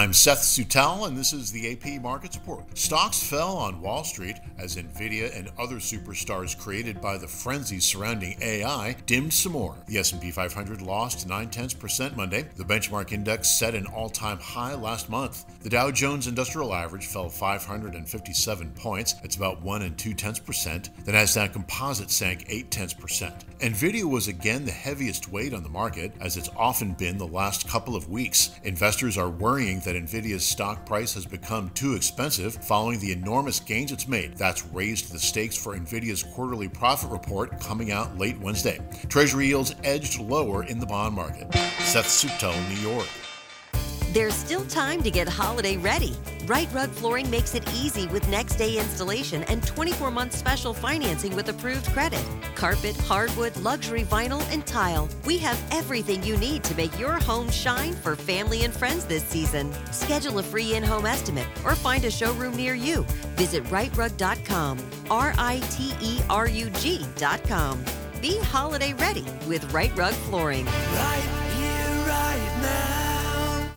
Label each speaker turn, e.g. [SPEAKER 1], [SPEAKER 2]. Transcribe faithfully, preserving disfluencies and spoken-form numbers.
[SPEAKER 1] I'm Seth Sutel, and this is the A P Markets Report. Stocks fell on Wall Street as Nvidia and other superstars created by the frenzy surrounding A I dimmed some more. The S and P five hundred lost nine tenths percent Monday. The benchmark index set an all-time high last month. The Dow Jones Industrial Average fell five hundred fifty-seven points. That's about one and two tenths percent. The Nasdaq Composite sank eight tenths percent. Nvidia was again the heaviest weight on the market, as it's often been the last couple of weeks. Investors are worrying that Nvidia's stock price has become too expensive following the enormous gains it's made. That's raised the stakes for Nvidia's quarterly profit report coming out late Wednesday. Treasury yields edged lower in the bond market. Seth Sutel, New York.
[SPEAKER 2] There's still time to get holiday ready. Right Rug Flooring makes it easy with next day installation and twenty-four month special financing with approved credit. Carpet, hardwood, luxury vinyl, and tile. We have everything you need to make your home shine for family and friends this season. Schedule a free in-home estimate or find a showroom near you. Visit right rug dot com, R I T E R U G dot com. Be holiday ready with Right Rug Flooring.
[SPEAKER 3] Right.